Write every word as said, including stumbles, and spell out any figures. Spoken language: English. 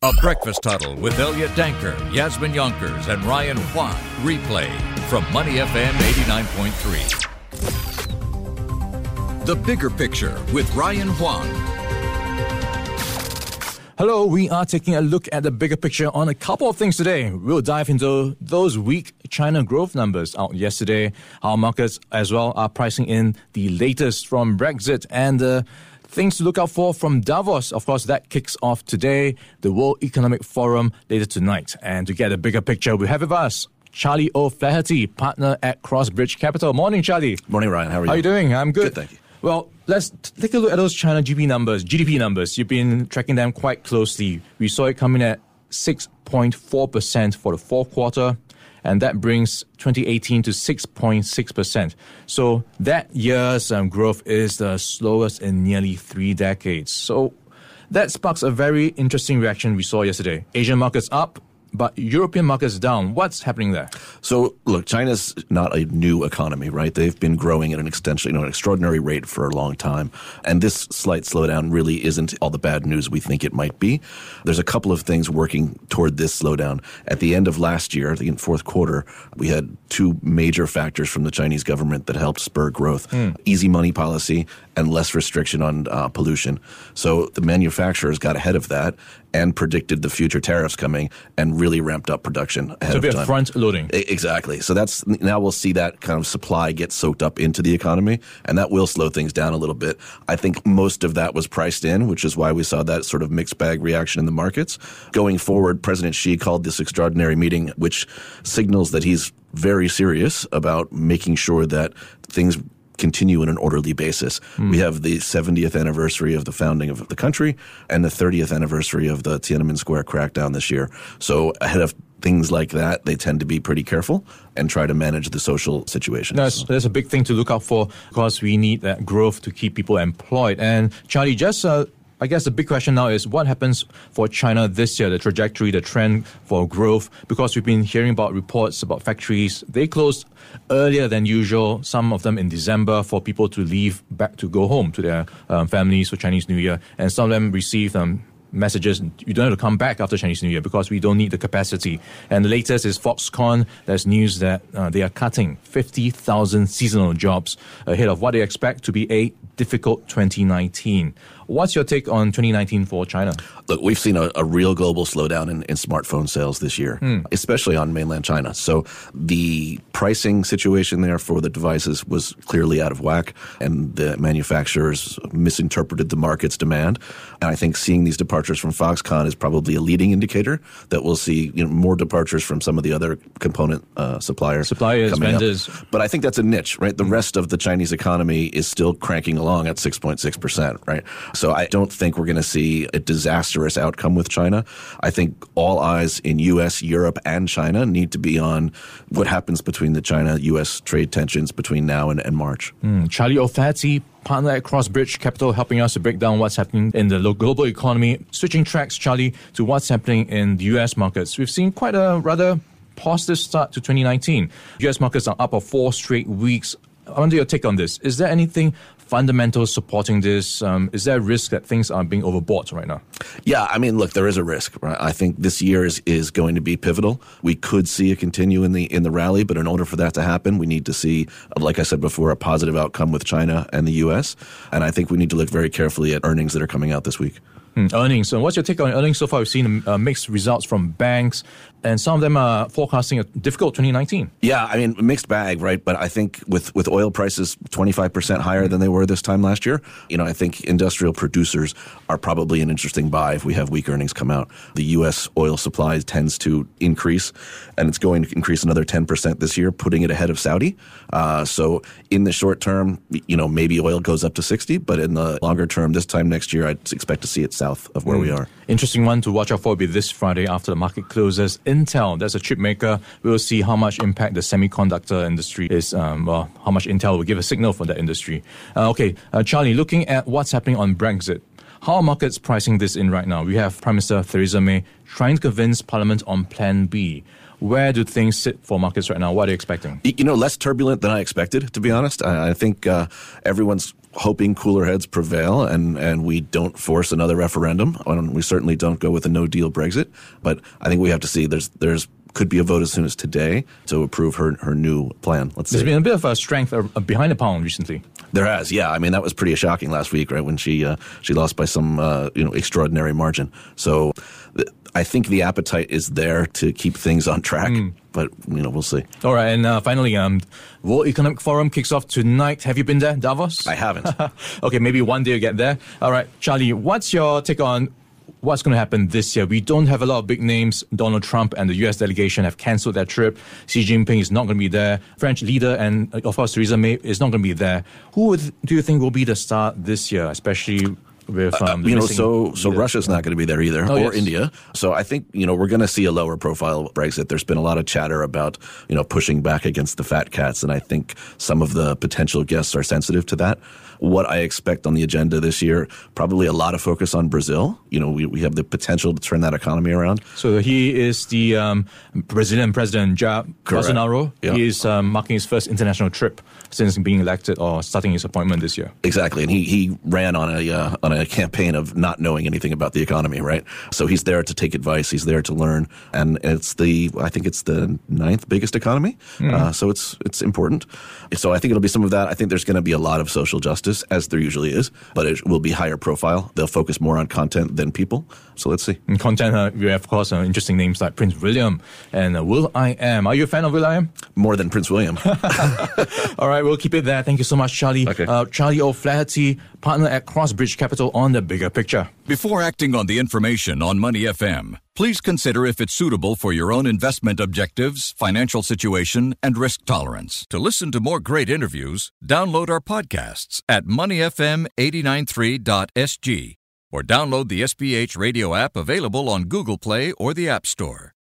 A Breakfast Huddle with Elliot Danker, Yasmin Yonkers, and Ryan Huang. Replay from Money F M eighty-nine point three. The Bigger Picture with Ryan Huang. Hello, we are taking a look at the bigger picture on a couple of things today. We'll dive into those weak China growth numbers out yesterday. Our markets as well are pricing in the latest from Brexit and the uh, things to look out for from Davos. Of course, that kicks off today, the World Economic Forum later tonight. And to get a bigger picture, we have with us Charlie O'Flaherty, partner at Crossbridge Capital. Morning, Charlie. Morning, Ryan. How are you? How are you doing? I'm good. Good, thank you. Well, let's t- take a look at those China G D P numbers, G D P numbers. You've been tracking them quite closely. We saw it coming at six point four percent for the fourth quarter, and that brings twenty eighteen to six point six percent. So that year's um, growth is the slowest in nearly three decades. So that sparks a very interesting reaction we saw yesterday. Asian markets up, but European markets down. What's happening there? So, look, China's not a new economy, right? They've been growing at an extension, you know, an extraordinary rate for a long time. And this slight slowdown really isn't all the bad news we think it might be. There's a couple of things working toward this slowdown. At the end of last year, the fourth quarter, we had two major factors from the Chinese government that helped spur growth. Mm. Easy money policy and less restriction on uh, pollution. So the manufacturers got ahead of that and predicted the future tariffs coming and really ramped up production ahead so of time. So a bit of front loading. Exactly. So that's now we'll see that kind of supply get soaked up into the economy, and that will slow things down a little bit. I think most of that was priced in, which is why we saw that sort of mixed bag reaction in the markets. Going forward, President Xi called this extraordinary meeting, which signals that he's very serious about making sure that things continue in an orderly basis. Mm. We have the seventieth anniversary of the founding of the country and the thirtieth anniversary of the Tiananmen Square crackdown this year. So ahead of things like that, they tend to be pretty careful and try to manage the social situation. That's, that's a big thing to look out for because we need that growth to keep people employed. And Charlie, just uh, I guess the big question now is what happens for China this year, the trajectory, the trend for growth, because we've been hearing about reports about factories. They closed earlier than usual, some of them in December, for people to leave back to go home to their um, families for Chinese New Year. And some of them received um, messages, you don't have to come back after Chinese New Year because we don't need the capacity. And the latest is Foxconn. There's news that uh, they are cutting fifty thousand seasonal jobs ahead of what they expect to be a difficult twenty nineteen. What's your take on twenty nineteen for China? Look, we've seen a, a real global slowdown in, in smartphone sales this year, mm. especially on mainland China. So the pricing situation there for the devices was clearly out of whack, and the manufacturers misinterpreted the market's demand. And I think seeing these departures from Foxconn is probably a leading indicator that we'll see, you know, more departures from some of the other component uh, suppliers. Suppliers, vendors. Up. But I think that's a niche, right? The mm. rest of the Chinese economy is still cranking along at six point six percent, right? So I don't think we're going to see a disastrous outcome with China. I think all eyes in U S, Europe, and China need to be on what happens between the China-U S trade tensions between now and, and March. Mm. Charlie O'Flaherty, partner at Crossbridge Capital, helping us to break down what's happening in the global economy. Switching tracks, Charlie, to what's happening in the U S markets. We've seen quite a rather positive start to twenty nineteen. U S markets are up for four straight weeks. I wonder your take on this. Is there anything fundamental supporting this? Um, is there a risk that things are being overbought right now? Yeah, I mean, look, there is a risk, right? I think this year is, is going to be pivotal. We could see it continue in the in the rally, but in order for that to happen, we need to see, like I said before, a positive outcome with China and the U S. And I think we need to look very carefully at earnings that are coming out this week. Hmm, earnings. So what's your take on earnings so far? We've seen uh, mixed results from banks, and some of them are forecasting a difficult twenty nineteen. Yeah, I mean, mixed bag, right? But I think with, with oil prices twenty-five percent higher than they were this time last year, you know, I think industrial producers are probably an interesting buy if we have weak earnings come out. The U S oil supply tends to increase, and it's going to increase another ten percent this year, putting it ahead of Saudi. Uh, so in the short term, you know, maybe oil goes up to sixty, but in the longer term, this time next year, I'd expect to see it south of where mm. we are. Interesting one to watch out for will be this Friday after the market closes. Intel, that's a chip maker. We'll see how much impact the semiconductor industry is, um, well, how much Intel will give a signal for that industry. Uh, okay, uh, Charlie, looking at what's happening on Brexit, how are markets pricing this in right now? We have Prime Minister Theresa May trying to convince Parliament on Plan B. Where do things sit for markets right now? What are you expecting? You know, less turbulent than I expected, to be honest. I, I think uh, everyone's hoping cooler heads prevail and, and we don't force another referendum. We certainly don't go with a no-deal Brexit. But I think we have to see there's there's could be a vote as soon as today to approve her her new plan. Let's see. There's been a bit of a strength behind the pound recently. There has, yeah. I mean, that was pretty shocking last week, right, when she uh, she lost by some uh, you know extraordinary margin. So th- I think the appetite is there to keep things on track, mm. but you know we'll see. All right, and uh, finally, um, World Economic Forum kicks off tonight. Have you been there, Davos? I haven't. Okay, maybe one day you get there. All right, Charlie, what's your take on what's going to happen this year? We don't have a lot of big names. Donald Trump and the U S delegation have cancelled their trip. Xi Jinping is not going to be there. French leader and, of course, Theresa May is not going to be there. Who would, do you think will be the star this year, especially with um, uh, you know, so so Russia's not going to be there either, oh, or yes. India. So I think you know we're going to see a lower profile Brexit. There's been a lot of chatter about you know pushing back against the fat cats, and I think some of the potential guests are sensitive to that. What I expect on the agenda this year, probably a lot of focus on Brazil. You know, we, we have the potential to turn that economy around. So he is the um, Brazilian president, Jair Bolsonaro. Yeah. He is um, marking his first international trip since being elected or starting his appointment this year. Exactly, and he he ran on a uh, on a campaign of not knowing anything about the economy, right? So he's there to take advice. He's there to learn, and it's the I think it's the ninth biggest economy. Mm. Uh, so it's it's important. So I think it'll be some of that. I think there's going to be a lot of social justice, as there usually is, but it will be higher profile. They'll focus more on content than people. So let's see. In content, uh, we have, of course, uh, interesting names like Prince William and uh, will.i.am. Are you a fan of will.i.am? More than Prince William. All right, we'll keep it there. Thank you so much, Charlie. Okay. Uh, Charlie O'Flaherty, partner at Crossbridge Capital on The Bigger Picture. Before acting on the information on Money F M, please consider if it's suitable for your own investment objectives, financial situation, and risk tolerance. To listen to more great interviews, download our podcasts at money f m eight nine three dot s g or download the S B H radio app available on Google Play or the App Store.